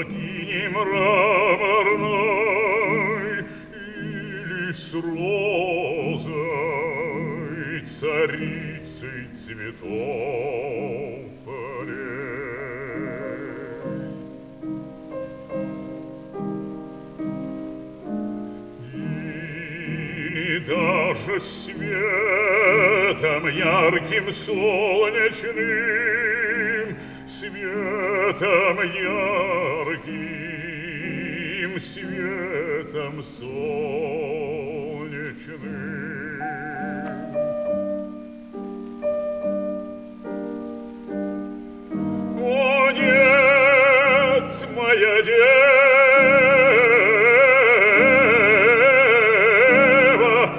богини мраморной или с розой, царицей цветов полей. Или даже светом ярким солнечным, светом ярким, светом солнечным. О, нет, моя дева,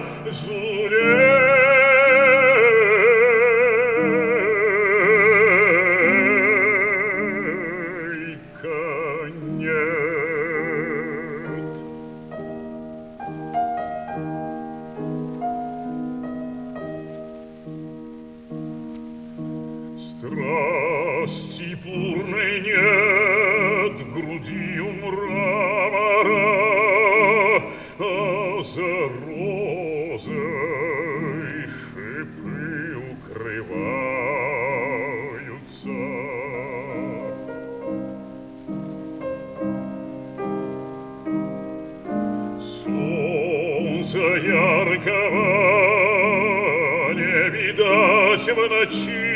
Зулейка, нет. Страсти бурной нет в груди у мрамора, а за розой шипы укрываются. Солнца яркого не видать в ночи,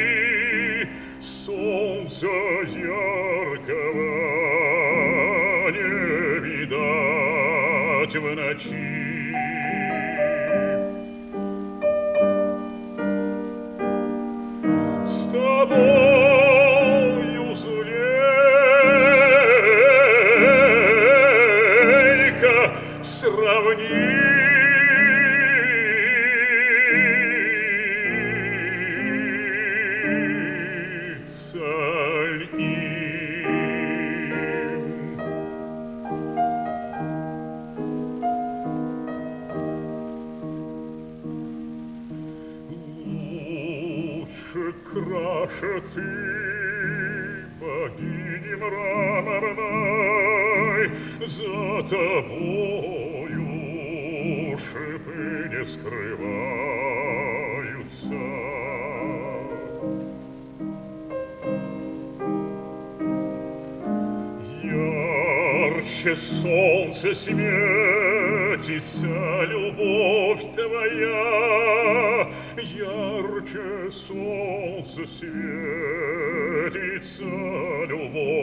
солнца яркого не видать в ночи. С тобою, Зулейка, сравниться им. Лучше, краше ты, богини мраморной, за тобою шипы не скрываются. Ярче солнце светится любовь твоя, ярче солнце светится любовь